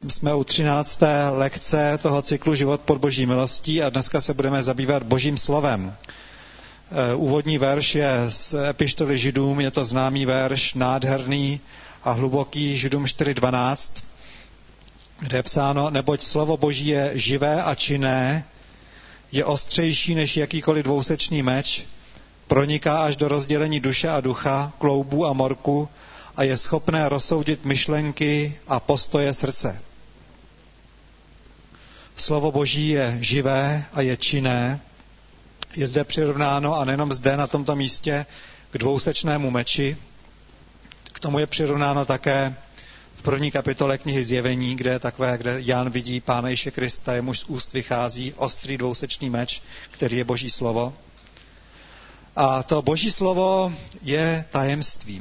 jsme u 13. lekce toho cyklu Život pod Boží milostí a dneska se budeme zabývat Božím slovem. Úvodní verš je z epištoly Židům, je to známý verš, nádherný a hluboký, Židům 4.12, kde je psáno: neboť slovo Boží je živé a činné, je ostřejší než jakýkoliv dvousečný meč, proniká až do rozdělení duše a ducha, kloubů a morku a je schopné rozsoudit myšlenky a postoje srdce. Slovo Boží je živé a je činné. Je zde přirovnáno, a nejenom zde na tomto místě, k dvousečnému meči. K tomu je přirovnáno také v první kapitole knihy Zjevení, kde Jan vidí Pána Ježíše Krista, jemuž z úst vychází ostrý dvousečný meč, který je Boží slovo. A to Boží slovo je tajemstvím.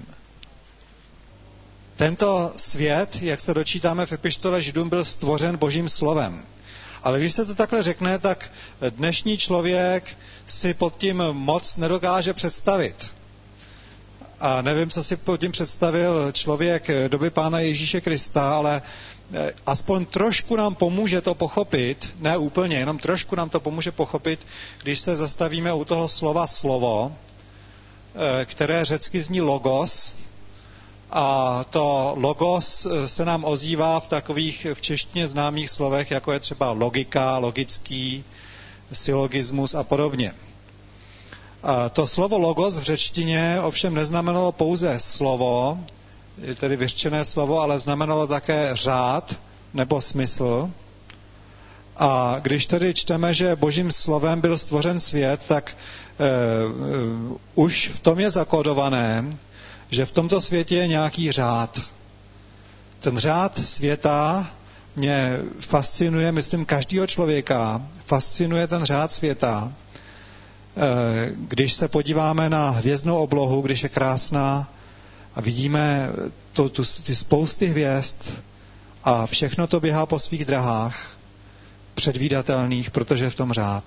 Tento svět, jak se dočítáme v epištole Židům, byl stvořen Božím slovem. Ale když se to takhle řekne, tak dnešní člověk si pod tím moc nedokáže představit. A nevím, co si pod tím představil člověk doby Pána Ježíše Krista, ale aspoň trošku nám pomůže to pochopit, ne úplně, jenom trošku nám to pomůže pochopit, když se zastavíme u toho slova slovo, které řecky zní logos. A to logos se nám ozývá v takových v češtině známých slovech, jako je třeba logika, logický, syllogismus a podobně. A to slovo logos v řečtině ovšem neznamenalo pouze slovo, tedy vyřčené slovo, ale znamenalo také řád nebo smysl. A když tedy čteme, že Božím slovem byl stvořen svět, tak už v tom je zakódované, že v tomto světě je nějaký řád. Ten řád světa mě fascinuje, myslím, každého člověka, fascinuje ten řád světa. Když se podíváme na hvězdnou oblohu, když je krásná a vidíme ty spousty hvězd a všechno to běhá po svých drahách, předvídatelných, protože je v tom řád.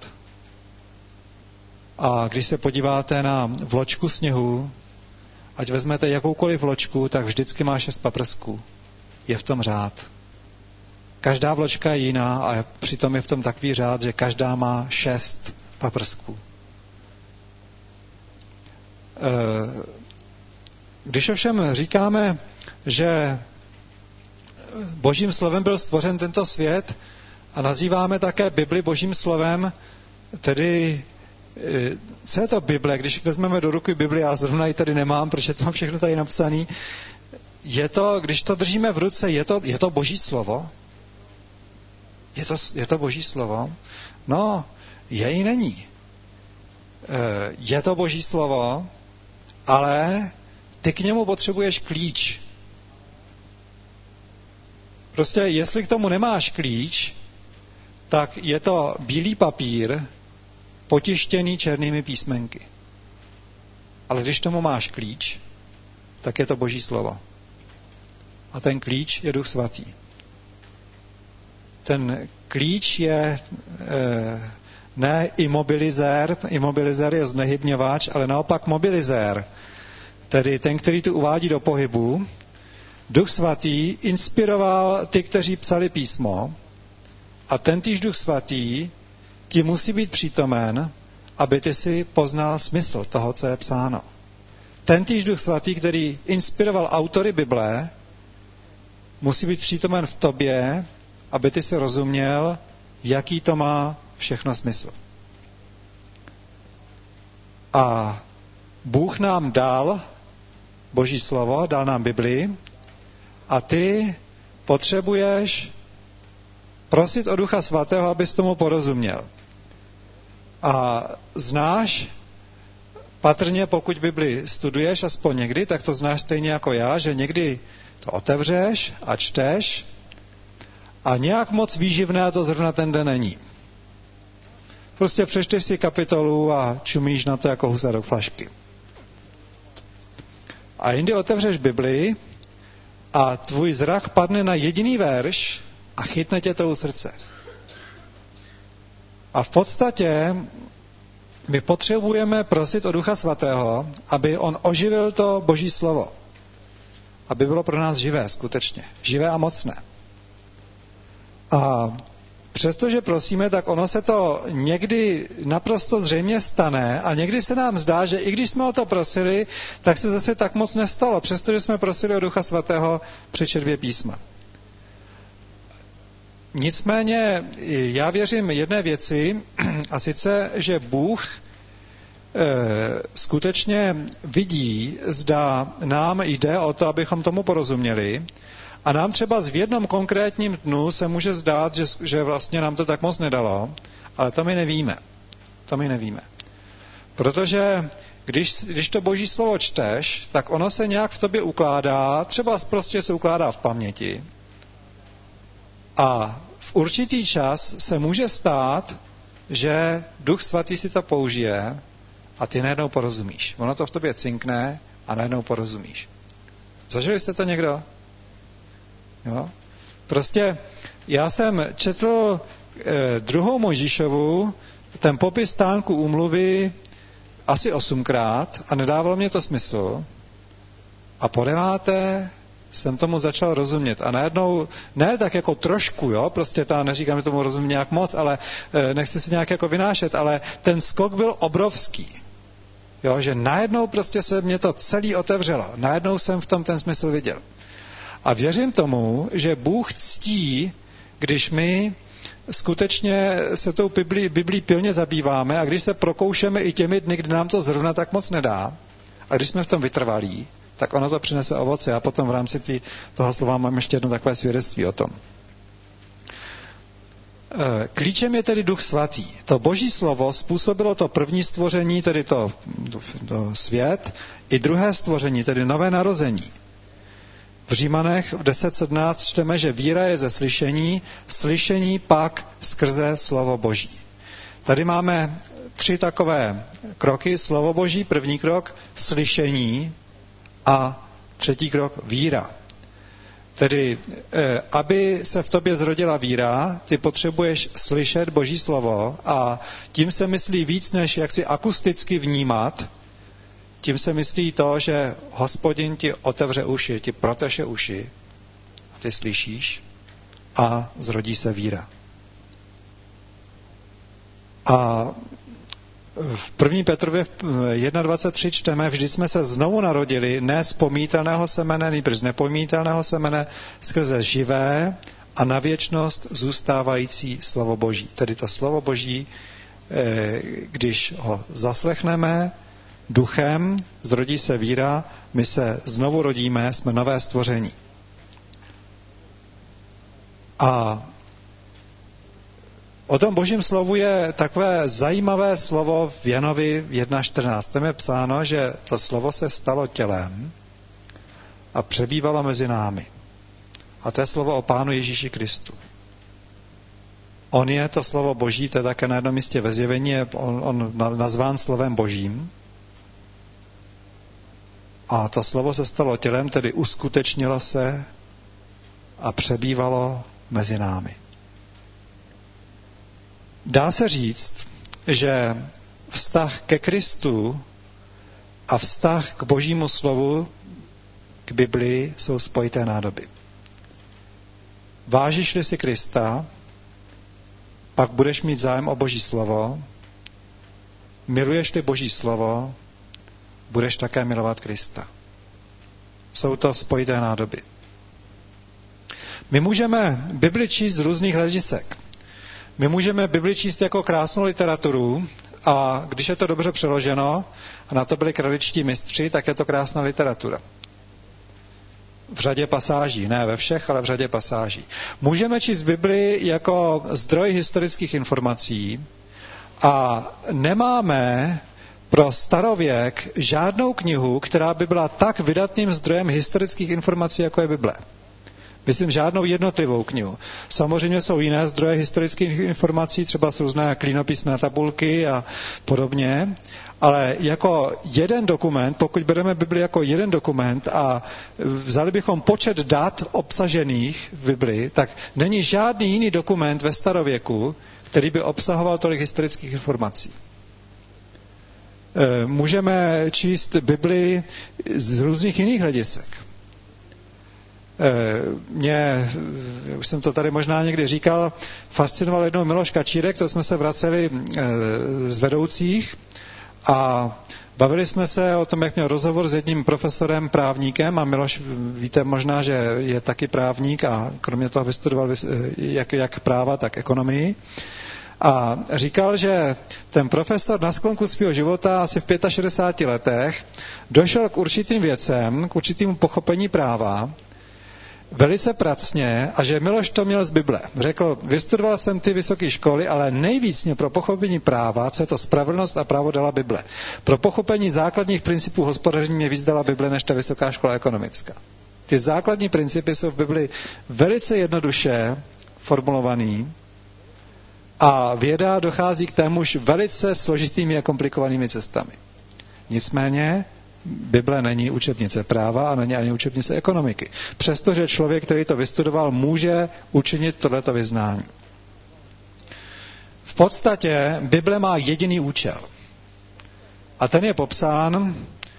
A když se podíváte na vločku sněhu, ať vezmete jakoukoliv vločku, tak vždycky má 6 paprsků. Je v tom řád. Každá vločka je jiná a přitom je v tom takový řád, že každá má 6 paprsků. Když ovšem říkáme, že Božím slovem byl stvořen tento svět a nazýváme také Bibli Božím slovem, tedy co je to Bible? Když vezmeme do ruky Bibli, já zrovna ji tady nemám, protože to mám všechno tady napsané. Když to držíme v ruce, je to Boží slovo? Je to Boží slovo? No, je i není. Je to Boží slovo, ale ty k němu potřebuješ klíč. Prostě jestli k tomu nemáš klíč, tak je to bílý papír, potištěný černými písmenky. Ale když tomu máš klíč, tak je to Boží slovo. A ten klíč je Duch Svatý. Ten klíč je ne imobilizér je znehybňovač, ale naopak mobilizér. Tedy ten, který tu uvádí do pohybu. Duch Svatý inspiroval ty, kteří psali písmo, a tentýž Duch Svatý ti musí být přítomen, aby ty si poznal smysl toho, co je psáno. Tentýž Duch Svatý, který inspiroval autory Bible, musí být přítomen v tobě, aby ty si rozuměl, jaký to má všechno smysl. A Bůh nám dal Boží slovo, dal nám Biblii a ty potřebuješ prosit o Ducha Svatého, abys tomu porozuměl. A znáš, patrně pokud Bibli studuješ aspoň někdy, tak to znáš stejně jako já, že někdy to otevřeš a čteš a nějak moc výživné to zrovna ten den není. Prostě přečteš si kapitolu a čumíš na to jako husa do flašky. A jindy otevřeš Bibli a tvůj zrak padne na jediný verš a chytne tě to u srdce. A v podstatě my potřebujeme prosit o Ducha Svatého, aby on oživil to Boží slovo. Aby bylo pro nás živé, skutečně. Živé a mocné. A přestože prosíme, tak ono se to někdy naprosto zřejmě stane a někdy se nám zdá, že i když jsme o to prosili, tak se zase tak moc nestalo, přestože jsme prosili o Ducha Svatého při četbě písma. Nicméně já věřím jedné věci, a sice, že Bůh skutečně vidí, zda nám jde o to, abychom tomu porozuměli, a nám třeba v jednom konkrétním dnu se může zdát, že vlastně nám to tak moc nedalo, ale to my nevíme. To my nevíme. Protože když to Boží slovo čteš, tak ono se nějak v tobě ukládá, třeba prostě se ukládá v paměti. A v určitý čas se může stát, že Duch Svatý si to použije a ty najednou porozumíš. Ono to v tobě cinkne a najednou porozumíš. Zažili jste to někdo? Jo? Prostě já jsem četl 2. Mojžíšovu, ten popis stánku úmluvy asi 8krát a nedávalo mě to smysl. A po 9. jsem tomu začal rozumět. A najednou, ne tak jako trošku, jo, prostě neříkám, že tomu rozumím nějak moc, ale nechci si nějak jako vynášet, ale ten skok byl obrovský. Jo, že najednou prostě se mě to celý otevřelo. Najednou jsem v tom ten smysl viděl. A věřím tomu, že Bůh ctí, když my skutečně se tou Biblí pilně zabýváme a když se prokoušeme i těmi dny, kdy nám to zrovna tak moc nedá, a když jsme v tom vytrvalí, tak ono to přinese ovoce. A potom v rámci toho slova mám ještě jedno takové svědectví o tom. Klíčem je tedy Duch Svatý. To Boží slovo způsobilo to první stvoření, tedy to svět, i druhé stvoření, tedy nové narození. V Římanech v 10.17 čteme, že víra je ze slyšení, slyšení pak skrze slovo Boží. Tady máme 3 takové kroky. Slovo Boží, první krok, slyšení a 3. krok, víra. Tedy, aby se v tobě zrodila víra, ty potřebuješ slyšet Boží slovo a tím se myslí víc, než jak si akusticky vnímat. Tím se myslí to, že Hospodin ti otevře uši, ti proteše uši a ty slyšíš a zrodí se víra. A v 1. Petrově 1.23 čteme, vždyť jsme se znovu narodili ne z pomítelného semene, nýbrž z nepomítelného semene, skrze živé a na věčnost zůstávající slovo Boží. Tedy to slovo Boží, když ho zaslechneme duchem, zrodí se víra, my se znovu rodíme, jsme nové stvoření. A o tom Božím slovu je takové zajímavé slovo v Janovi 1.14. Tam je psáno, že to slovo se stalo tělem a přebývalo mezi námi. A to je slovo o Pánu Ježíši Kristu. On je to slovo Boží, to je také na jednom místě ve Zjevení, on nazván slovem Božím. A to slovo se stalo tělem, tedy uskutečnilo se a přebývalo mezi námi. Dá se říct, že vztah ke Kristu a vztah k Božímu slovu, k Biblii, jsou spojité nádoby. Vážíš-li si Krista, pak budeš mít zájem o Boží slovo. Miluješ-li Boží slovo, budeš také milovat Krista. Jsou to spojité nádoby. My můžeme Bibli číst z různých hledisek. My můžeme Bibli číst jako krásnou literaturu a když je to dobře přeloženo a na to byli kraličtí mistři, tak je to krásná literatura. V řadě pasáží, ne ve všech, ale v řadě pasáží. Můžeme číst Bibli jako zdroj historických informací a nemáme pro starověk žádnou knihu, která by byla tak vydatným zdrojem historických informací, jako je Bible. Myslím, žádnou jednotlivou knihu. Samozřejmě jsou jiné zdroje historických informací, třeba z různé klínopisné tabulky a podobně, ale jako jeden dokument, pokud bereme Bibli jako jeden dokument a vzali bychom počet dat obsažených v Bibli, tak není žádný jiný dokument ve starověku, který by obsahoval tolik historických informací. Můžeme číst Bibli z různých jiných hledisek. Mě, už jsem to tady možná někdy říkal, fascinoval jednou Miloš Kačírek, to jsme se vraceli z vedoucích a bavili jsme se o tom, jak měl rozhovor s jedním profesorem, právníkem, a Miloš, víte možná, že je taky právník a kromě toho vystudoval jak práva, tak ekonomii. A říkal, že ten profesor na sklonku svého života asi v 65 letech došel k určitým věcem, k určitému pochopení práva, velice pracně, a že Miloš to měl z Bible. Řekl, vystudoval jsem ty vysoké školy, ale nejvíc mě pro pochopení práva, co je to spravedlnost a právo, dala Bible. Pro pochopení základních principů hospodaření mě víc dala Bible než ta vysoká škola ekonomická. Ty základní principy jsou v Bibli velice jednoduše formulovaný a věda dochází k témuž velice složitými a komplikovanými cestami. Nicméně Bible není učebnice práva a není ani učebnice ekonomiky. Přestože člověk, který to vystudoval, může učinit tohleto vyznání. V podstatě Bible má jediný účel. A ten je popsán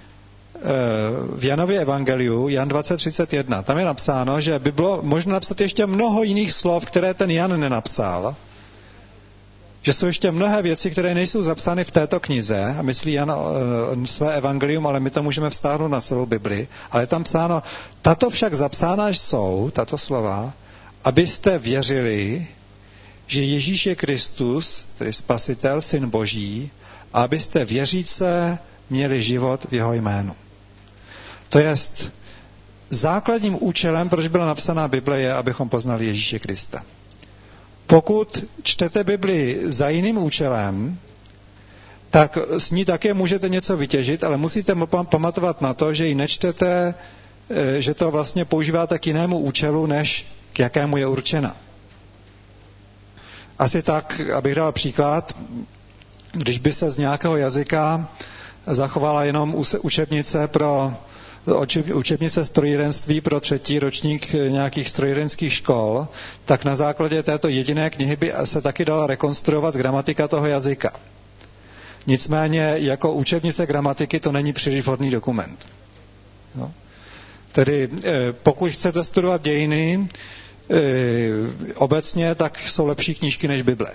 v Janově evangeliu, Jan 20:31. Tam je napsáno, že by bylo možno napsat ještě mnoho jiných slov, které ten Jan nenapsal, že jsou ještě mnohé věci, které nejsou zapsány v této knize, a myslí Jan své evangelium, ale my to můžeme vztáhnout na celou Bibli, ale je tam psáno, tato však zapsána jsou, tato slova, abyste věřili, že Ježíš je Kristus, tedy Spasitel, Syn Boží, a abyste věříce měli život v jeho jménu. To jest, základním účelem, proč byla napsaná Bible, je, abychom poznali Ježíše Krista. Pokud čtete Bibli za jiným účelem, tak s ní také můžete něco vytěžit, ale musíte pamatovat na to, že ji nečtete, že to vlastně používáte k jinému účelu, než k jakému je určena. Asi tak, abych dal příklad, když by se z nějakého jazyka zachovala jenom učebnice strojírenství pro 3. ročník nějakých strojírenských škol, tak na základě této jediné knihy by se taky dala rekonstruovat gramatika toho jazyka. Nicméně jako učebnice gramatiky to není příliš vhodný dokument. No. Tedy pokud chcete studovat dějiny obecně, tak jsou lepší knížky než Bible.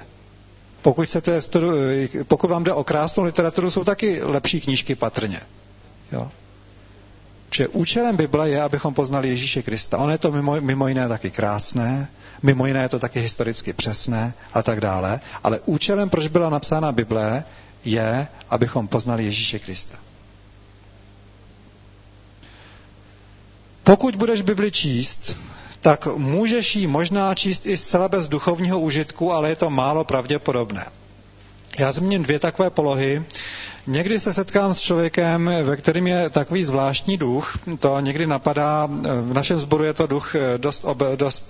Pokud vám jde o krásnou literaturu, jsou taky lepší knížky patrně. Jo. Že účelem Bible je, abychom poznali Ježíše Krista. On je to mimo jiné taky krásné, mimo jiné je to taky historicky přesné a tak dále, ale účelem, proč byla napsána Bible, je, abychom poznali Ježíše Krista. Pokud budeš Bibli číst, tak můžeš ji možná číst i zcela bez duchovního užitku, ale je to málo pravděpodobné. Já zmíním 2 takové polohy. Někdy se setkám s člověkem, ve kterém je takový zvláštní duch. To někdy napadá, v našem sboru je to duch dost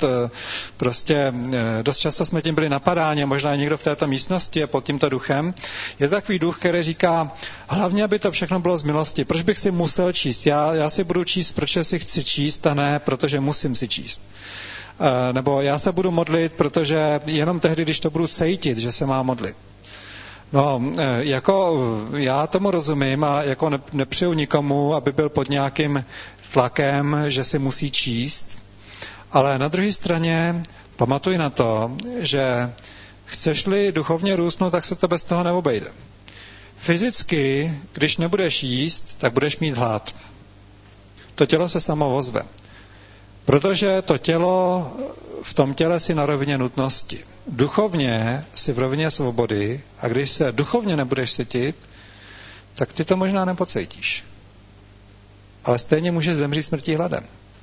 často jsme tím byli napadáni, možná někdo v této místnosti je pod tímto duchem. Je to takový duch, který říká, hlavně, aby to všechno bylo z milosti. Proč bych si musel číst? Já si budu číst, protože si chci číst, a ne protože musím si číst. Nebo já se budu modlit, protože jenom tehdy, když to budu cítit, že se má modlit. No, jako já tomu rozumím a jako nepřeju nikomu, aby byl pod nějakým tlakem, že si musí číst, ale na druhé straně pamatuj na to, že chceš-li duchovně růstnout, tak se to bez toho neobejde. Fyzicky, když nebudeš jíst, tak budeš mít hlad. To tělo se samo ozve. Protože to tělo, v tom těle si na rovině nutnosti. Duchovně si v rovině svobody, a když se duchovně nebudeš sytit, tak ty to možná nepocítíš. Ale stejně můžeš zemřít smrtí hladem.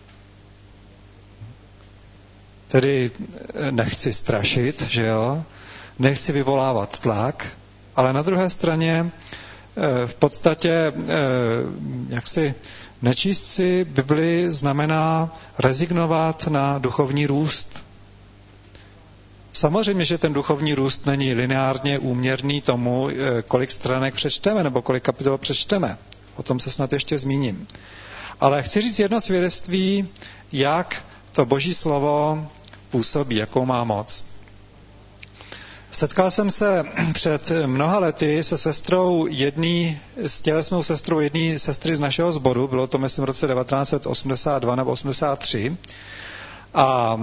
Tedy nechci strašit, že jo? Nechci vyvolávat tlak, ale na druhé straně v podstatě jaksi nečíst si Bibli znamená rezignovat na duchovní růst. Samozřejmě, že ten duchovní růst není lineárně úměrný tomu, kolik stránek přečteme nebo kolik kapitol přečteme. O tom se snad ještě zmíním. Ale chci říct jedno svědectví, jak to Boží slovo působí, jakou má moc. Setkal jsem se před mnoha lety se sestrou s tělesnou sestrou jedné sestry z našeho sboru, bylo to myslím v roce 1982 nebo 83, a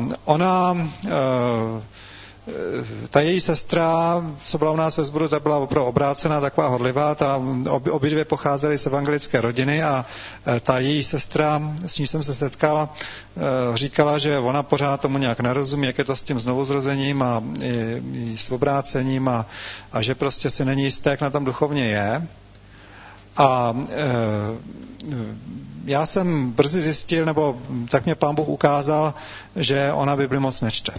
ta její sestra, co byla u nás ve sboru, ta byla opravdu obrácená, taková horlivá, obě dvě pocházely z evangelické rodiny a ta její sestra, s ní jsem se setkal, říkala, že ona pořád tomu nějak nerozumí, jak je to s tím znovuzrozením a i s obrácením a že prostě si není jisté, jak na tom duchovně je. A já jsem brzy zjistil, nebo tak mě Pán Bůh ukázal, že ona Bibli moc nečte.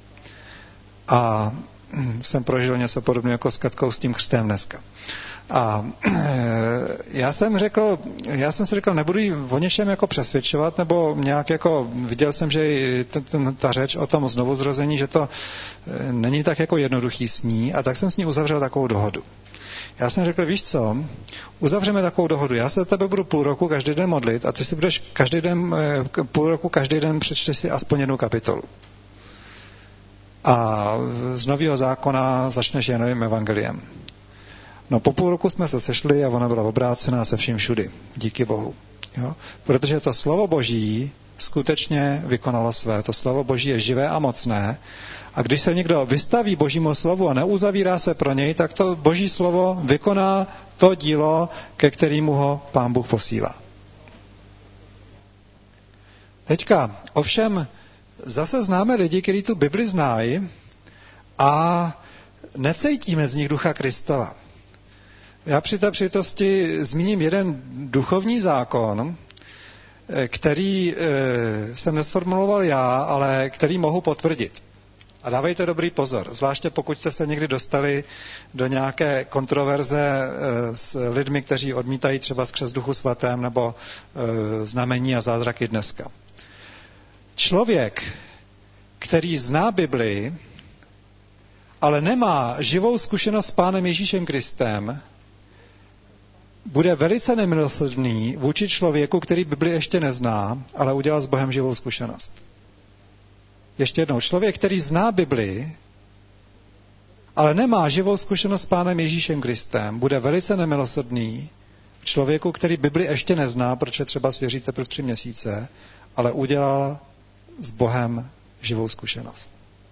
A jsem prožil něco podobného jako s Katkou s tím křtem dneska. A já jsem si řekl, nebudu jí o něčem jako přesvědčovat, nebo nějak jako, viděl jsem, že ta řeč o tom znovuzrození, že to není tak jako jednoduchý s ní, a tak jsem s ní uzavřel takovou dohodu. Já jsem řekl, víš co, uzavřeme takovou dohodu, já se za tebe budu půl roku každý den modlit a ty si budeš půl roku každý den přečteš si aspoň jednu kapitolu. A z Nového zákona začneš jen novým evangeliem. No po půl roku jsme se sešli a ona byla obrácená se vším všudy. Díky Bohu. Jo? Protože to slovo Boží skutečně vykonalo své. To slovo Boží je živé a mocné. A když se někdo vystaví Božímu slovu a neuzavírá se pro něj, tak to Boží slovo vykoná to dílo, ke kterému ho Pán Bůh posílá. Teďka, ovšem, zase známe lidi, kteří tu Bibli znají a necítíme z nich ducha Kristova. Já při té příležitosti zmíním jeden duchovní zákon, který jsem nesformuloval já, ale který mohu potvrdit. A dávejte dobrý pozor, zvláště pokud jste se někdy dostali do nějaké kontroverze s lidmi, kteří odmítají třeba skřest Duchu Svatém nebo znamení a zázraky dneska. Člověk, který zná Bibli, ale nemá živou zkušenost s Pánem Ježíšem Kristem, bude velice nemilosrdný vůči člověku, který Bibli ještě nezná, ale udělal s Bohem živou zkušenost. Ještě jednou, člověk, který zná Bibli, ale nemá živou zkušenost s Pánem Ježíšem Kristem, bude velice nemilosrdný člověku, který Bibli ještě nezná, protože třeba svěří teprve 3 měsíce, ale udělal s Bohem živou zkušenost.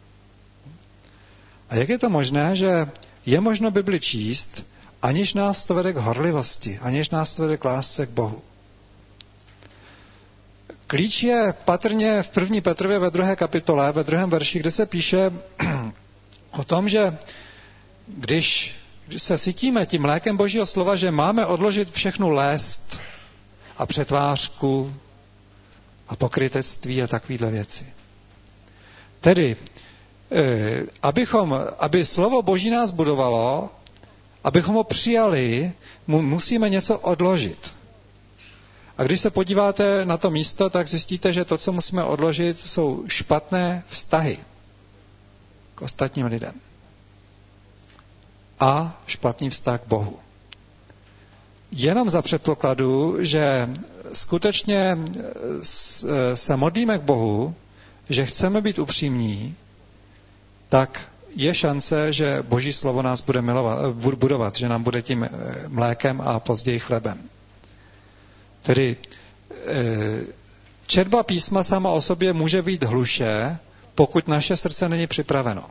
A jak je to možné, že je možno Bibli číst, aniž nás to vede k horlivosti, aniž nás to vede k lásce k Bohu? Klíč je patrně v 1. Petrově ve 2. kapitole, ve 2. verši, kde se píše o tom, že když se sytíme tím mlékem Božího slova, že máme odložit všechnu lest a přetvářku a pokrytectví a takovéhle věci. Tedy, aby slovo Boží nás budovalo, abychom ho přijali, musíme něco odložit. A když se podíváte na to místo, tak zjistíte, že to, co musíme odložit, jsou špatné vztahy k ostatním lidem. A špatný vztah k Bohu. Jenom za předpokladu, že skutečně se modlíme k Bohu, že chceme být upřímní, tak je šance, že Boží slovo nás bude budovat, že nám bude tím mlékem a později chlebem. Tedy četba písma sama o sobě může být hluše, pokud naše srdce není připraveno.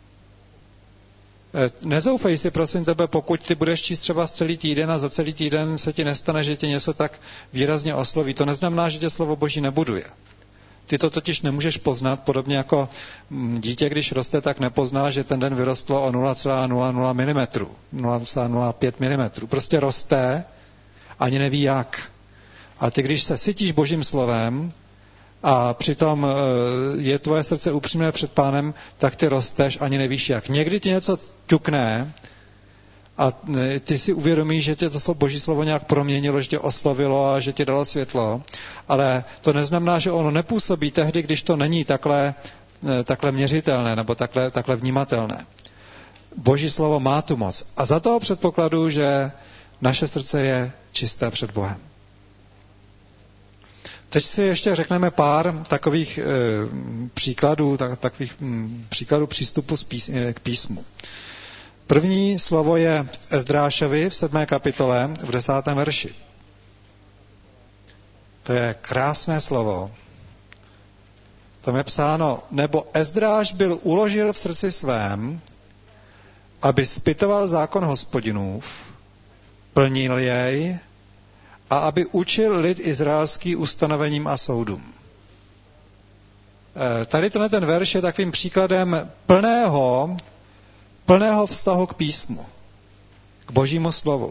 Nezoufej si, prosím tebe, pokud ty budeš číst třeba celý týden a za celý týden se ti nestane, že tě něco tak výrazně osloví. To neznamená, že tě slovo Boží nebuduje. Ty to totiž nemůžeš poznat, podobně jako dítě, když roste, tak nepozná, že ten den vyrostlo o 0,00 mm, 0,05 mm. Prostě roste, ani neví jak. A ty, když se sytíš Božím slovem a přitom je tvoje srdce upřímné před Pánem, tak ty rosteš, ani nevíš jak. Někdy ti něco ťukne a ty si uvědomíš, že tě to Boží slovo nějak proměnilo, že tě oslovilo a že ti dalo světlo, ale to neznamená, že ono nepůsobí tehdy, když to není takhle měřitelné nebo takhle vnímatelné. Boží slovo má tu moc. A za toho předpokladu, že naše srdce je čisté před Bohem. Teď si ještě řekneme pár takových příkladů přístupu k písmu. První slovo je v Ezdrášovi v 7. kapitole v 10. verši. To je krásné slovo. Tam je psáno, nebo Ezdráš byl uložil v srdci svém, aby zpytoval zákon Hospodinův, plnil jej a aby učil lid izraelský ustanovením a soudům. Tady ten verš je takovým příkladem plného vztahu k písmu, k Božímu slovu.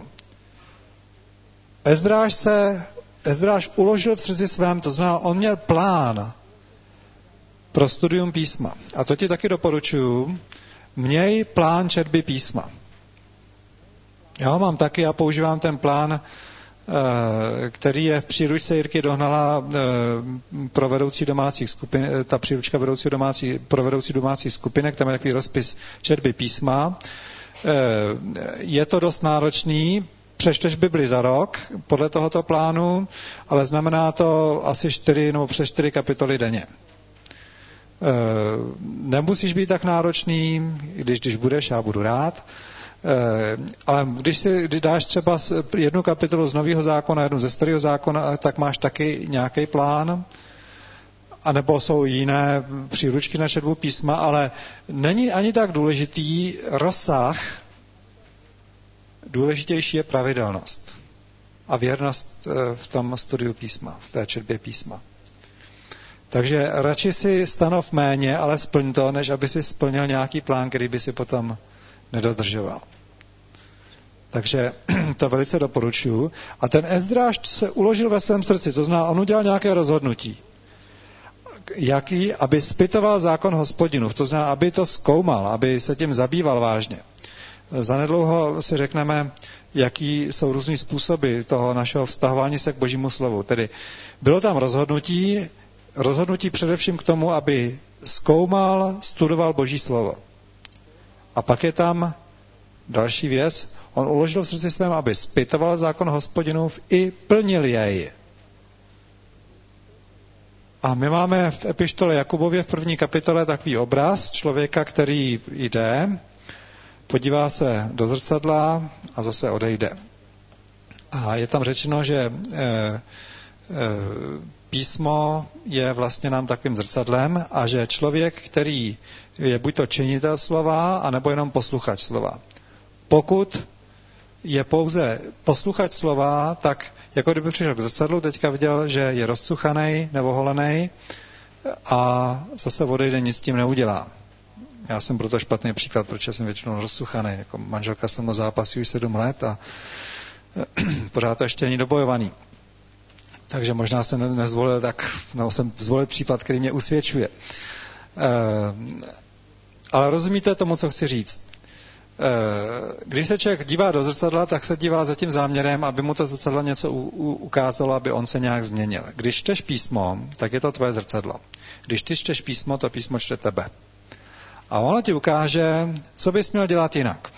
Ezdráš uložil v srdci svém, to znamená, on měl plán pro studium písma. A to ti taky doporučuju. Měj plán četby písma. Já ho mám taky a používám ten plán, který je v příručce Jirky Dohnala pro vedoucí domácích skupin, ta příručka pro vedoucí domácích skupinek, tam je takový rozpis četby písma. Je to dost náročný, přečteš Bibli za rok podle tohoto plánu, ale znamená to asi 4 nebo přes 4 kapitoly denně. Nemusíš být tak náročný, když budeš, já budu rád, ale když dáš třeba jednu kapitolu z Nového zákona, jednu ze Starého zákona, tak máš taky nějaký plán, anebo jsou jiné příručky na četbu písma, ale není ani tak důležitý rozsah, důležitější je pravidelnost a věrnost v tom studiu písma, v té četbě písma. Takže radši si stanov méně, ale splň to, než aby si splnil nějaký plán, který by si potom nedodržoval. Takže to velice doporučuji. A ten Ezdráš se uložil ve svém srdci, to znamená, on udělal nějaké rozhodnutí. Jaký? Aby zpytoval zákon Hospodinův, to znamená, aby to zkoumal, aby se tím zabýval vážně. Zanedlouho si řekneme, jaký jsou různý způsoby toho našeho vztahování se k Božímu slovu. Tedy bylo tam rozhodnutí především k tomu, aby zkoumal, studoval Boží slovo. A pak je tam další věc, on uložil v srdci svém, aby zpytoval zákon Hospodinův i plnil jej. A my máme v epištole Jakubově v 1. kapitole takový obraz člověka, který jde, podívá se do zrcadla a zase odejde. A je tam řečeno, že písmo je vlastně nám takovým zrcadlem a že člověk, který je buď to činitel slova, anebo jenom posluchač slova. Pokud je pouze posluchač slova, tak jako kdyby přišel k zrcadlu, teďka viděl, že je rozcuchanej nebo holenej a zase odejde, nic s tím neudělá. Já jsem proto špatný příklad, protože jsem většinou rozcuchanej. Jako manželka se mnou zápasí už 7 let a pořád to ještě není dobojovaný. Takže možná jsem nezvolil jsem zvolil případ, který mě usvědčuje. Ale rozumíte tomu, co chci říct? Když se člověk dívá do zrcadla, tak se dívá za tím záměrem, aby mu to zrcadlo něco ukázalo, aby on se nějak změnil. Když čteš písmo, tak je to tvoje zrcadlo. Když ty čteš písmo, to písmo čte tebe. A ono ti ukáže, co bys měl dělat jinak.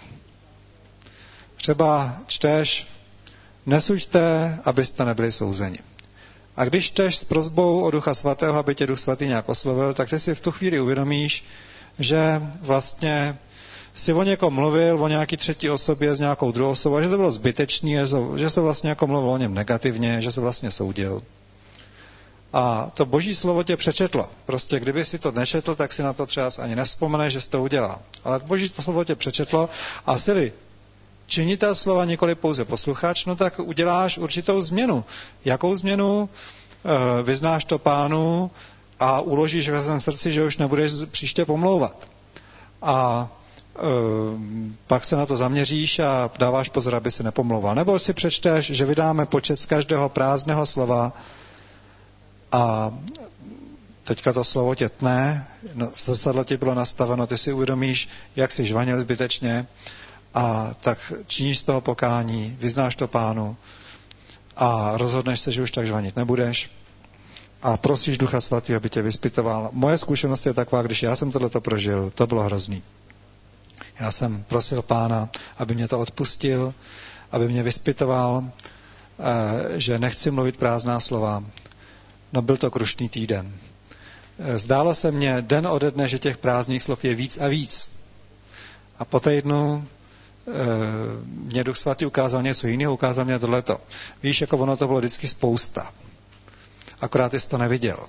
Třeba čteš, nesuďte, abyste nebyli souzeni. A když čteš s prosbou o Ducha Svatého, aby tě Duch Svatý nějak oslovil, tak ty si v tu chvíli uvědomíš, že vlastně si o někom mluvil, o nějaký třetí osobě s nějakou druhou osobou, a že to bylo zbytečný, že se vlastně jako mluvil o něm negativně, že se vlastně soudil. A to Boží slovo tě přečetlo. Prostě kdyby si to nečetl, tak si na to třeba ani nevzpomeneš, že jsi to udělal. Ale Boží slovo tě přečetlo a jsi činitel slova, nikoli pouze posluchač, no tak uděláš určitou změnu. Jakou změnu? Vyznáš to Pánu a uložíš ve svém srdci, že už nebudeš příště pomlouvat. A pak se na to zaměříš a dáváš pozor, aby se nepomlouval. Nebo si přečteš, že vydáme počet z každého prázdného slova a teďka to slovo tě tne, zrcadlo ti bylo nastaveno, ty si uvědomíš, jak jsi žvanil zbytečně a tak činíš z toho pokání, vyznáš to Pánu a rozhodneš se, že už tak žvanit nebudeš a prosíš Ducha Svatého, aby tě vyspytoval. Moje zkušenost je taková, když já jsem tohleto prožil, to bylo hrozný. Já jsem prosil Pána, aby mě to odpustil, aby mě vyspytoval, že nechci mluvit prázdná slova No byl to krušný týden. Zdálo se mně den ode dne, že těch prázdných slov je víc a víc. A po týdnu mě Duch Svatý ukázal něco jiného, ukázal mě tohleto. Víš, jako ono to bylo vždycky spousta. Akorát jsi to neviděl.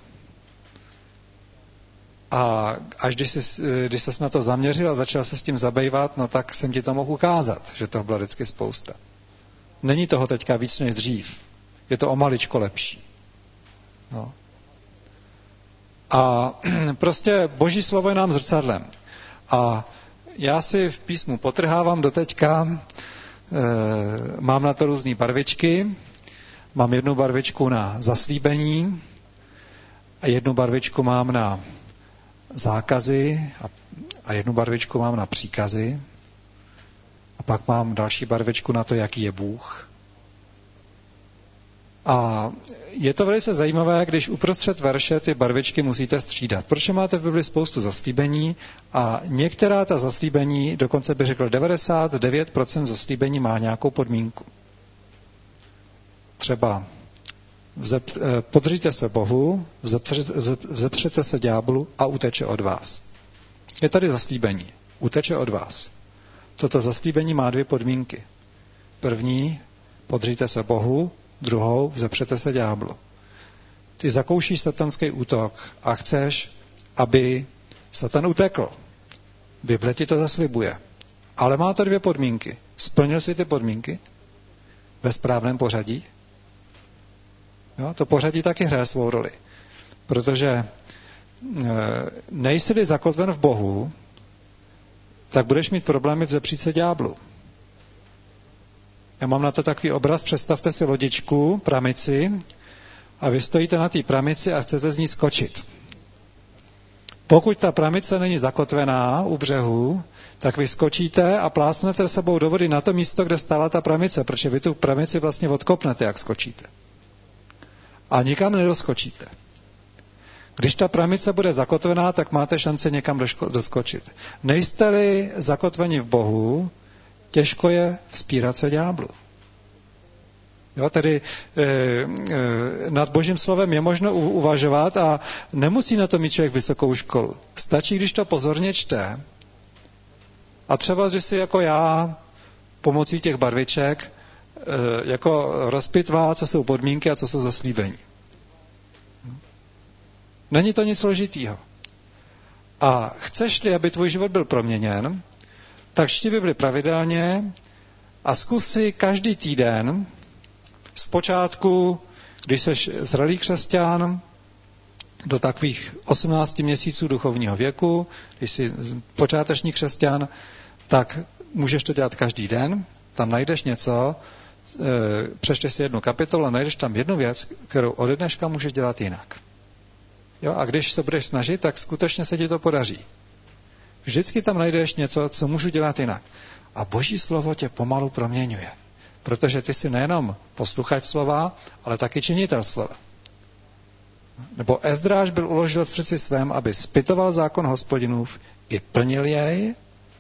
A až když ses na to zaměřil a začal se s tím zabývat, no tak jsem ti to mohl ukázat, že to bylo vždycky spousta. Není toho teďka víc než dřív. Je to o maličko lepší. No. A prostě Boží slovo je nám zrcadlem. A já si v písmu potrhávám doteďka, mám na to různé barvičky, mám jednu barvičku na zaslíbení a jednu barvičku mám na zákazy a jednu barvičku mám na příkazy a pak mám další barvičku na to, jaký je Bůh. A je to velice zajímavé, když uprostřed verše ty barvičky musíte střídat. Protože máte v Bibli spoustu zaslíbení a některá ta zaslíbení, dokonce bych řekl 99% zaslíbení má nějakou podmínku. Třeba podříte se Bohu, vzepřete se ďáblu a uteče od vás. Je tady zaslíbení. Uteče od vás. Toto zaslíbení má 2 podmínky. První, podříte se Bohu, druhou, vzepřete se ďáblu. Ty zakoušíš satanský útok a chceš, aby Satan utekl. Bible ti to zaslibuje. Ale má to 2 podmínky. Splnil si ty podmínky ve správném pořadí? Jo, to pořadí taky hraje svou roli. Protože nejsi-li zakotven v Bohu, tak budeš mít problémy vzepřít se ďáblu. Já mám na to takový obraz, představte si lodičku, pramici, a vy stojíte na té pramici a chcete z ní skočit. Pokud ta pramice není zakotvená u břehu, tak vy skočíte a plácnete sebou do vody na to místo, kde stála ta pramice, protože vy tu pramici vlastně odkopnete, jak skočíte. A nikam nedoskočíte. Když ta pramice bude zakotvená, tak máte šanci někam doskočit. Nejste-li zakotveni v Bohu, těžko je vzpírat se ďáblu. Jo, tedy nad Božím slovem je možno uvažovat a nemusí na to mít člověk vysokou školu. Stačí, když to pozorně čte a třeba, když si jako já pomocí těch barviček jako rozpitvá, co jsou podmínky a co jsou zaslíbení. Není to nic složitýho. A chceš-li, aby tvůj život byl proměněn, tak čti Bibli pravidelně a zkus si každý týden, zpočátku, když seš zralý křesťan, do takových 18 měsíců duchovního věku, když jsi počáteční křesťan, tak můžeš to dělat každý den, tam najdeš něco, přečteš si 1 kapitolu a najdeš tam 1 věc, kterou ode dneška můžeš dělat jinak. Jo, a když se budeš snažit, tak skutečně se ti to podaří. Vždycky tam najdeš něco, co můžu dělat jinak. A Boží slovo tě pomalu proměňuje. Protože ty jsi nejenom posluchač slova, ale taky činitel slova. Nebo Ezdráš byl uložil v srdci svém, aby zpytoval zákon Hospodinův i plnil jej.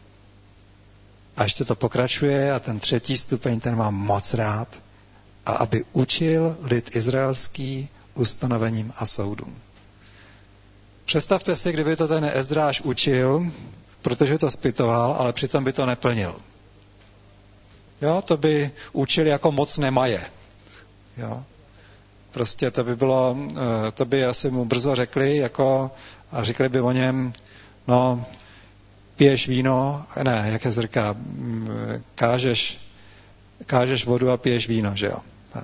A ještě to pokračuje a ten 3. stupeň, ten mám moc rád. A aby učil lid izraelský ustanovením a soudům. Představte si, kdyby to ten Ezdráš učil, protože to zpytoval, ale přitom by to neplnil. Jo, to by učil jako moc nemaje. Jo. Prostě to by bylo, to by asi mu brzo řekli, jako, a řekli by o něm, no, piješ víno, ne, jak se říká, kážeš vodu a piješ víno, že jo. Tak.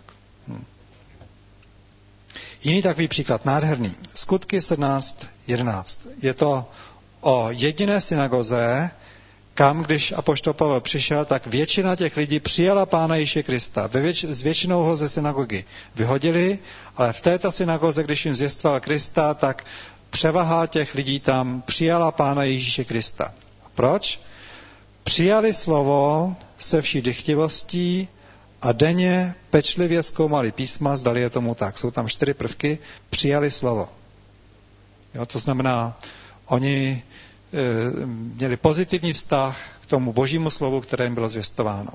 Jiný takový příklad, nádherný. Skutky 17:11. Je to o jediné synagoze, kam, když apoštol Pavel přišel, tak většina těch lidí přijala Pána Ježíše Krista. S většinou ho ze synagogy vyhodili, ale v této synagoze, když jim zvěstoval Krista, tak převaha těch lidí tam přijala Pána Ježíše Krista. A proč? Přijali slovo se vší dychtivostí a denně pečlivě zkoumali písma, zdali je tomu tak. Jsou tam 4 prvky, přijali slovo. Jo, to znamená, oni měli pozitivní vztah k tomu Božímu slovu, které jim bylo zvěstováno.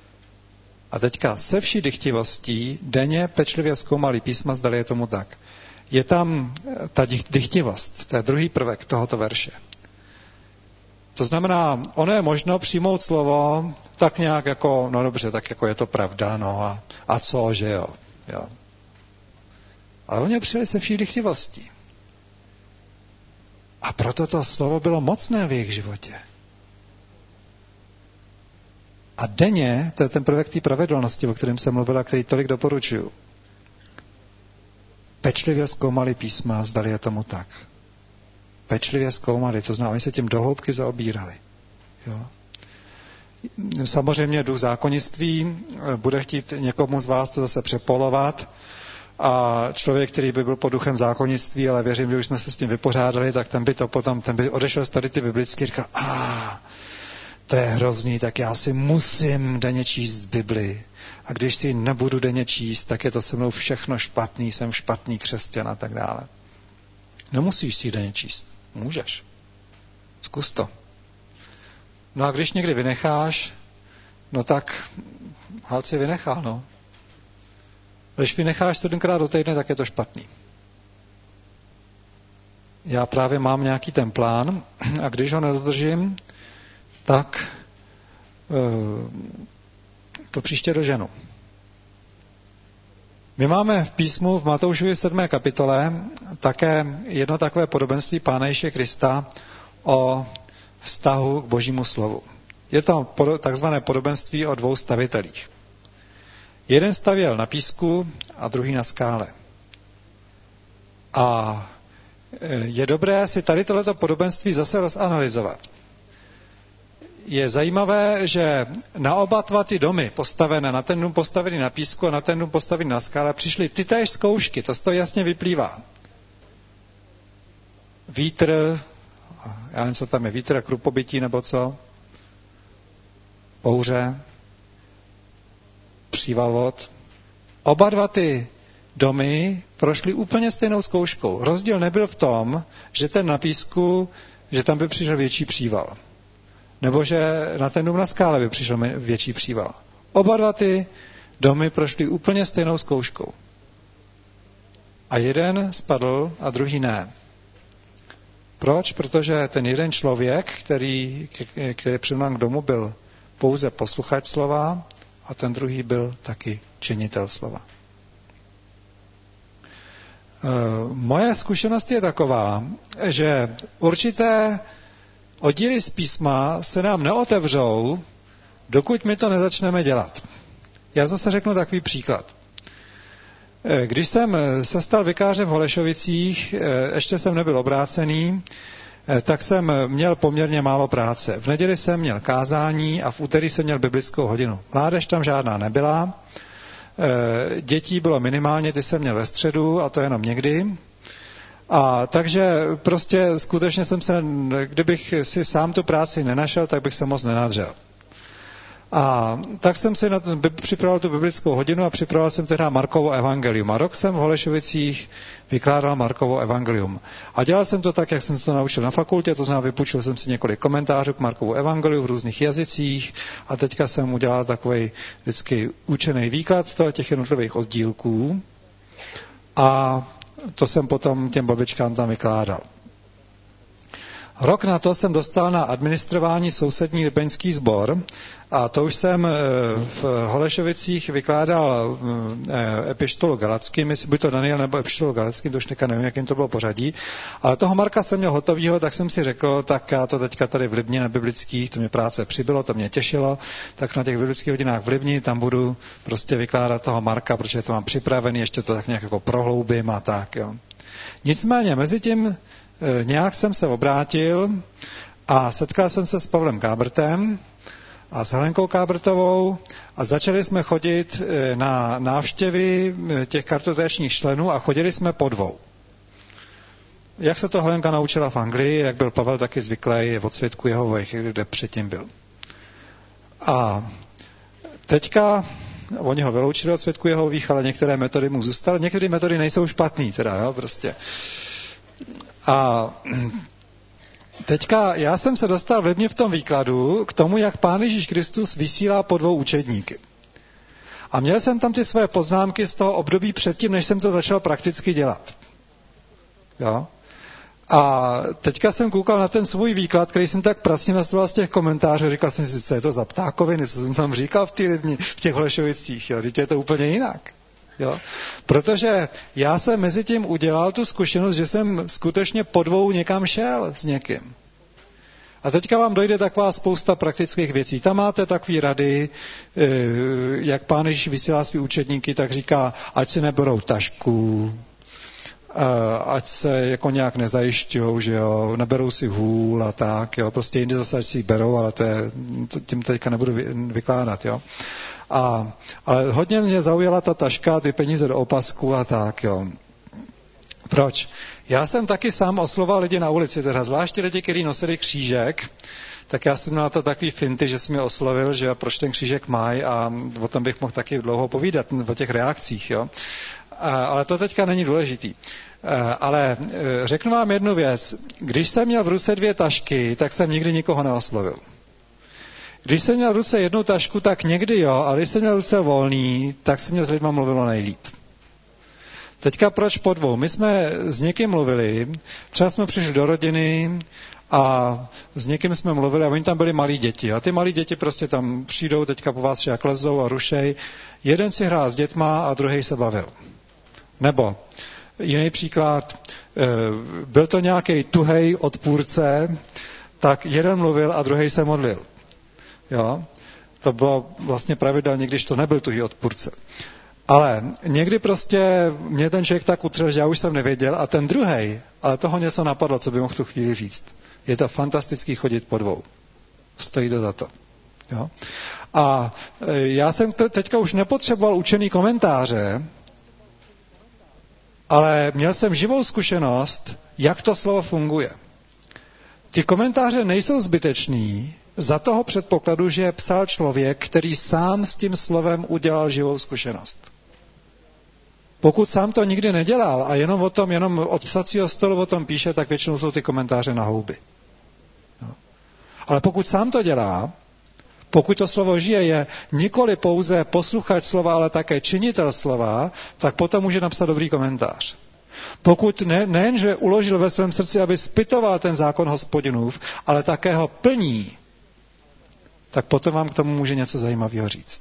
A teďka se vší dychtivostí denně pečlivě zkoumali písma, zdali je tomu tak. je tam ta dychtivost, to je druhý prvek tohoto verše. To znamená, ono je možno přijmout slovo tak nějak jako, no dobře, tak jako je to pravda, no a co, že jo. Ale oni přijeli se vší dychtivostí. A proto to slovo bylo mocné v jejich životě. A denně, to je ten prvek té pravidelnosti, o kterém jsem mluvil a který tolik doporučuju, pečlivě zkoumali písma, zdali je tomu tak. Pečlivě zkoumali, to znamená, oni se tím dohloubky zaobírali. Jo? Samozřejmě duch zákonnictví bude chtít někomu z vás to zase přepolovat a člověk, který by byl pod duchem zákonnictví, ale věřím, že už jsme se s tím vypořádali, tak ten by odešel z tady ty biblicky a říkal, to je hrozný, tak já si musím denně číst Bibli. A když si ji nebudu denně číst, tak je to se mnou všechno špatný, jsem špatný křesťan a tak dále. Nemusíš si ji denně číst. Můžeš. Zkus to. No a když někdy vynecháš, no tak Halci vynechal, no. Když vynecháš 7krát do týdne, tak je to špatný. Já právě mám nějaký ten plán a když ho nedodržím, tak to příště doženu. My máme v písmu v Matoušově 7. kapitole také jedno takové podobenství Pána Ježíše Krista o vztahu k Božímu slovu. Je to takzvané podobenství o 2 stavitelích. Jeden stavěl na písku a druhý na skále. A je dobré si tady tohleto podobenství zase rozanalyzovat. Je zajímavé, že na oba ty domy postavené, na ten dům postavený na písku a na ten dům postavený na skále, přišly tytéž zkoušky, to z toho jasně vyplývá. Vítr, já nevím, co tam je, vítr a krupobytí nebo co, bouře, příval vod. Oba ty domy prošly úplně stejnou zkouškou. Rozdíl nebyl v tom, že ten na písku, že tam by přišel větší příval. Nebo že na ten dům na skále by přišel větší příval. Oba ty domy prošly úplně stejnou zkouškou. A jeden spadl a druhý ne. Proč? Protože ten jeden člověk, který přinul k domu, byl pouze posluchač slova a ten druhý byl taky činitel slova. Moje zkušenost je taková, že určité oddíly z písma se nám neotevřou, dokud my to nezačneme dělat. Já zase řeknu takový příklad. Když jsem se stal vikářem v Holešovicích, ještě jsem nebyl obrácený, tak jsem měl poměrně málo práce. V neděli jsem měl kázání a v úterý jsem měl biblickou hodinu. Mládež tam žádná nebyla, dětí bylo minimálně, ty jsem měl ve středu a to jenom někdy. A takže prostě skutečně kdybych si sám tu práci nenašel, tak bych se moc nenadřel. A tak jsem si připravil tu biblickou hodinu a připravil jsem teda Markovo evangelium. A rok jsem v Holešovicích vykládal Markovo evangelium. A dělal jsem to tak, jak jsem se to naučil na fakultě, to znamená, vypůjčil jsem si několik komentářů k Markovu evangeliu v různých jazycích a teďka jsem udělal takovej vždycky učený výklad těch jednotlivých oddílků a to jsem potom těm babičkám tam vykládal. Rok na to jsem dostal na administrování sousední libeňský sbor a to už jsem v Holešovicích vykládal epištolu Galackým, jestli by to Daniel nebo epištolu Galackým, to už nevím, jakým to bylo pořadí, ale toho Marka jsem měl hotovýho, tak jsem si řekl, tak já to teďka tady v Libni na biblických, to mě práce přibylo, to mě těšilo, tak na těch biblických hodinách v Libni tam budu prostě vykládat toho Marka, protože to mám připravený, ještě to tak nějak jako prohloubím a tak, jo. Nicméně, mezi tím nějak jsem se obrátil a setkal jsem se s Pavlem Kábrtem a s Helenkou Kábrtovou a začali jsme chodit na návštěvy těch kartotéčních členů a chodili jsme po 2. Jak se to Helenka naučila v Anglii, jak byl Pavel taky zvyklý od svědků Jehovových, kde předtím byl. A teďka oni ho vyloučili od svědků Jehovových, ale některé metody mu zůstaly. Některé metody nejsou špatný, teda, jo, prostě. A teďka já jsem se dostal vlivně v tom výkladu k tomu, jak Pán Ježíš Kristus vysílá po 2 učedníky. A měl jsem tam ty své poznámky z toho období předtím, než jsem to začal prakticky dělat. Jo? A teďka jsem koukal na ten svůj výklad, který jsem tak pracně nastudoval z těch komentářů, říkal jsem si, co je to za ptákoviny, co jsem tam říkal v těch Holešovicích, jo? Teď je to úplně jinak. Jo? Protože já jsem mezi tím udělal tu zkušenost, že jsem skutečně po dvou někam šel s někým. A teďka vám dojde taková spousta praktických věcí. Tam máte takové rady, jak Pán Ježíš vysílá svý učedníky, tak říká, ať si neberou tašku, ať se jako nějak nezajišťujou, že jo, neberou si hůl a tak, jo, prostě jinde zase si ji berou, ale tím teďka nebudu vykládat, jo. Ale hodně mě zaujala ta taška, ty peníze do opasku a tak, jo. Proč? Já jsem taky sám oslovoval lidi na ulici, teda zvláště lidi, kteří nosili křížek, tak já jsem měl na to takový finty, že jsem je oslovil, že proč ten křížek mají a o tom bych mohl taky dlouho povídat, o těch reakcích, jo. Ale to teďka není důležitý. Ale řeknu vám jednu věc. Když jsem měl v ruce 2 tašky, tak jsem nikdy nikoho neoslovil. Když jsem měl v ruce 1 tašku, tak někdy jo, ale když jsem měl v ruce volný, tak se mě s lidma mluvilo nejlíp. Teďka proč po 2? My jsme s někým mluvili, třeba jsme přišli do rodiny a s někým jsme mluvili a oni tam byli malí děti. A ty malí děti prostě tam přijdou, teďka po vás však lezou a rušej. Jeden si hrál s dětma a druhý se bavil. Nebo jiný příklad, byl to nějaký tuhej odpůrce, tak jeden mluvil a druhý se modlil. Jo? To bylo vlastně pravidelně, když to nebyl tuhý odpůrce. Ale někdy prostě mě ten člověk tak utřel, že já už jsem nevěděl a ten druhej, ale toho něco napadlo, co by mohl tu chvíli říct. Je to fantastický chodit po 2. Stojí to za to. Jo? A já jsem teďka už nepotřeboval učený komentáře, ale měl jsem živou zkušenost, jak to slovo funguje. Ty komentáře nejsou zbytečný za toho předpokladu, že je psal člověk, který sám s tím slovem udělal živou zkušenost. Pokud sám to nikdy nedělal a jenom od psacího stolu o tom píše, tak většinou jsou ty komentáře na houby. No. Ale pokud sám to dělá, pokud to slovo žije, je nikoli pouze posluchač slova, ale také činitel slova, tak potom může napsat dobrý komentář. Pokud nejenže uložil ve svém srdci, aby zpytoval ten zákon Hospodinův, ale také ho plní, tak potom vám k tomu může něco zajímavého říct.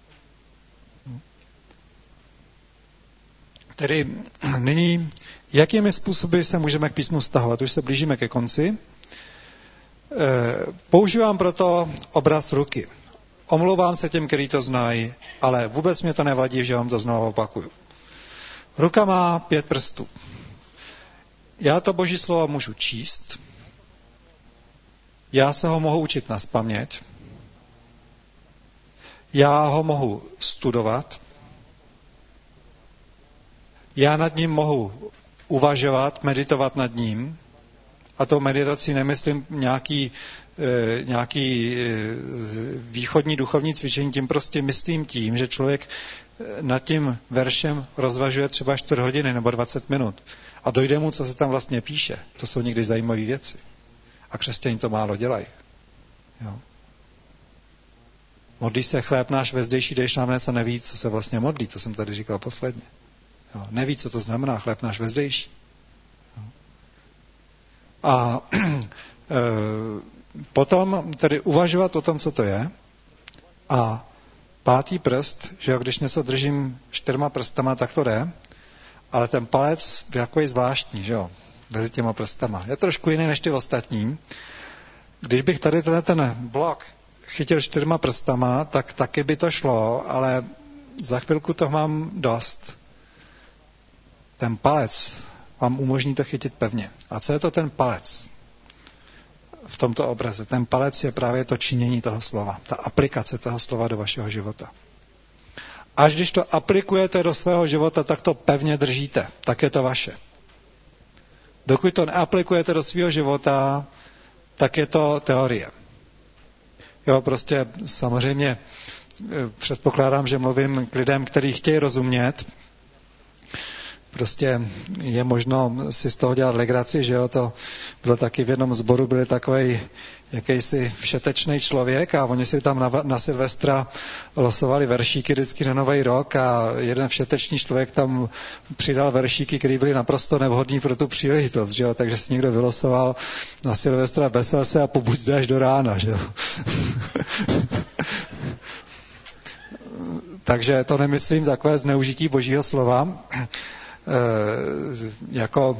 Tedy nyní, jakými způsoby se můžeme k písmu vztahovat? Už se blížíme ke konci. Používám proto obraz ruky. Omlouvám se těm, kteří to znají, ale vůbec mě to nevadí, že vám to znovu opakuju. Ruka má 5 prstů. Já to Boží slovo můžu číst, já se ho mohu učit nazpaměť, já ho mohu studovat, já nad ním mohu uvažovat, meditovat nad ním, a tou meditací nemyslím nějaký východní duchovní cvičení, tím prostě myslím tím, že člověk nad tím veršem rozvažuje třeba 4 hodiny nebo 20 minut a dojde mu, co se tam vlastně píše. To jsou někdy zajímavé věci. A křesťané to málo dělají. Jo. Modlí se chléb náš vezdejší, dejš nám dnes a neví, co se vlastně modlí. To jsem tady říkal posledně. Jo. Neví, co to znamená chléb náš vezdejší. Jo. A potom tedy uvažovat o tom, co to je. A 5. prst, že jo, když něco držím 4 prstama, tak to jde, ale ten palec je takový zvláštní, že jo, mezi těma prstama. Je trošku jiný než ty ostatní. Když bych tady ten blok chytil 4 prstama, tak taky by to šlo, ale za chvilku toho mám dost. Ten palec vám umožní to chytit pevně. A co je to ten palec v tomto obraze? Ten palec je právě to činění toho slova, ta aplikace toho slova do vašeho života. Až když to aplikujete do svého života, tak to pevně držíte, tak je to vaše. Dokud to neaplikujete do svého života, tak je to teorie. Jo, prostě samozřejmě předpokládám, že mluvím k lidem, kteří chtějí rozumět. prostě je možno si z toho dělat legraci, že jo, to bylo taky v jednom sboru, byl takovej jakýsi všetečný člověk a oni si tam na Silvestra losovali veršíky vždycky na Nový rok a jeden všetečný člověk tam přidal veršíky, které byly naprosto nevhodný pro tu příležitost, že jo, takže si někdo vylosoval na Silvestra vesel se a pobuď zde až do rána, že jo. Takže to nemyslím takové zneužití Božího slova, jako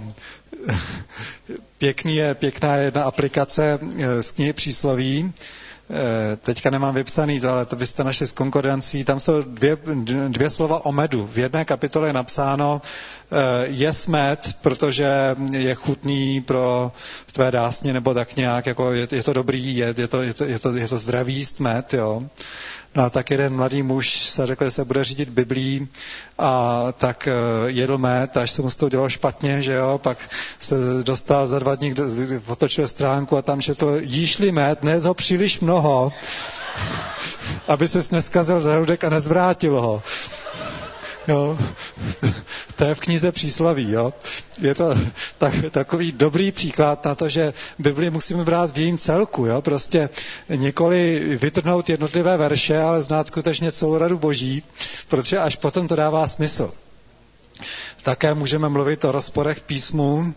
pěkná je jedna aplikace z knihy Přísloví. Teďka nemám vypsaný to, ale to byste našli z konkordancí. Tam jsou dvě slova o medu. V jedné kapitole je napsáno jest med, protože je chutný pro tvé dásně, nebo tak nějak, jako je to dobrý jed, je to zdravý jíst med, jo. No a tak jeden mladý muž se řekl, že se bude řídit Biblí a tak jedl med, až se mu z toho dělalo špatně, že jo, pak se dostal za 2 dní, otočil stránku a tam četl, jíš-li med, nejedz ho příliš mnoho, aby ses neskazil žaludek a nezvrátil ho. Jo. To je v knize Přísloví. Jo. Je to takový dobrý příklad na to, že Bibli musíme brát v jejím celku. Jo. Prostě nikoli vytrhnout jednotlivé verše, ale znát skutečně celou radu Boží, protože až potom to dává smysl. Také můžeme mluvit o rozporech v písmu.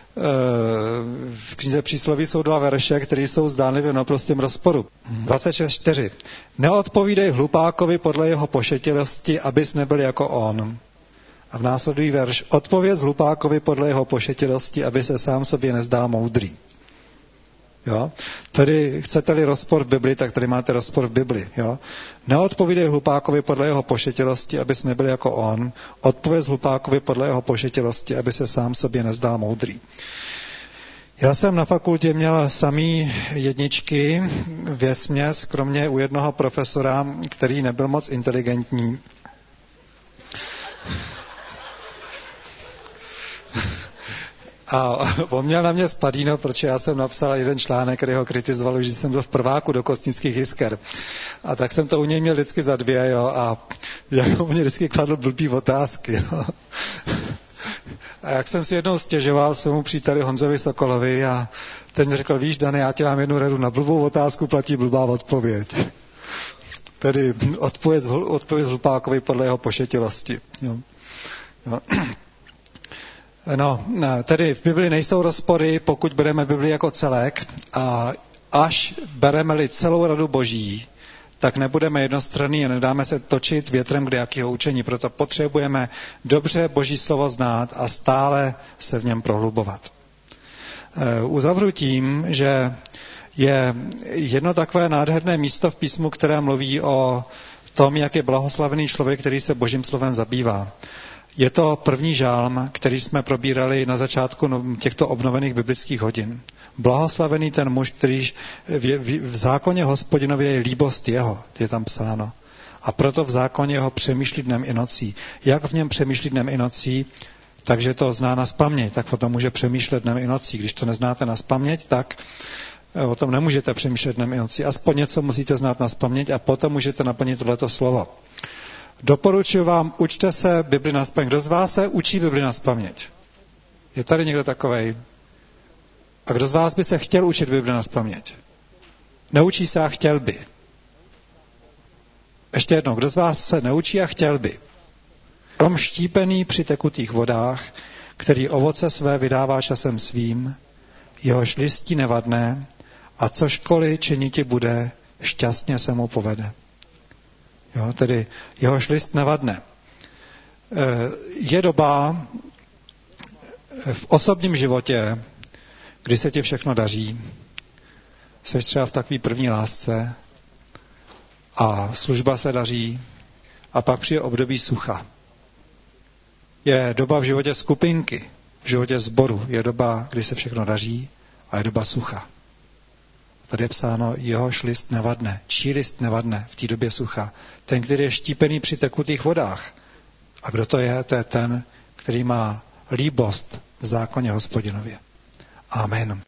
V knize Přísloví jsou 2 verše, které jsou zdánlivě v naprostém rozporu. 26:4. Neodpovídej hlupákovi podle jeho pošetilosti, abys nebyl jako on. A v následující verš. Odpověz hlupákovi podle jeho pošetilosti, aby se sám sobě nezdál moudrý. Jo? Tady chcete-li rozpor v Bibli, tak tady máte rozpor v Bibli. Jo? Neodpovídej hlupákovi podle jeho pošetilosti, abys nebyl jako on. Odpověz hlupákovi podle jeho pošetilosti, aby se sám sobě nezdál moudrý. Já jsem na fakultě měl samý 1 věcměs, kromě u jednoho profesora, který nebyl moc inteligentní. A on měl na mě spadíno, protože já jsem napsal jeden článek, který ho kritizoval, že jsem byl v prváku do kostnických jisker. A tak jsem to u něj měl vždycky za 2, jo, a jak on mě vždycky kladl blbý otázky, jo. A jak jsem si jednou stěžoval svému příteli Honzovi Sokolovi a ten mi řekl, víš, Dane, já ti dám jednu radu, na blbou otázku platí blbá odpověď. Tedy odpověď hlupákovi podle jeho pošetilosti. Jo. Jo. No, tedy v Bibli nejsou rozpory, pokud bereme Bibli jako celek a až bereme-li celou radu Boží, tak nebudeme jednostranní a nedáme se točit větrem kdejakého učení. Proto potřebujeme dobře Boží slovo znát a stále se v něm prohlubovat. Uzavřu tím, že je jedno takové nádherné místo v písmu, které mluví o tom, jak je blahoslavený člověk, který se Božím slovem zabývá. Je to 1. žálm, který jsme probírali na začátku těchto obnovených biblických hodin. Blahoslavený ten muž, který v zákoně Hospodinově je líbost jeho, je tam psáno. A proto v zákoně jeho přemýšlí dnem i nocí. Jak v něm přemýšlí dnem i nocí? Takže to zná nazpaměť, tak o tom může přemýšlet dnem i nocí. Když to neznáte nazpaměť, tak o tom nemůžete přemýšlet dnem i nocí. Aspoň něco musíte znát nazpaměť a potom můžete naplnit tohleto slovo. Doporučuji vám, učte se Bibli nazpaměť. Kdo z vás se učí Bibli nazpaměť? Je tady někdo takovej? A kdo z vás by se chtěl učit Bibli nazpaměť? Neučí se a chtěl by. Ještě jednou, kdo z vás se neučí a chtěl by? Strom štípený při tekutých vodách, který ovoce své vydává časem svým, jehož listí nevadné a cožkoliv činiti bude, šťastně se mu povede. Jo, tedy jehož list nevadne. Je doba v osobním životě, kdy se ti všechno daří, seš třeba v takové první lásce a služba se daří a pak přijde období sucha. Je doba v životě skupinky, v životě sboru, je doba, kdy se všechno daří a je doba sucha. Tady je psáno, jehož list nevadne. Čí list nevadne v té době sucha? Ten, který je štípený při tekutých vodách. A kdo to je? To je ten, který má líbost v zákoně Hospodinově. Amen.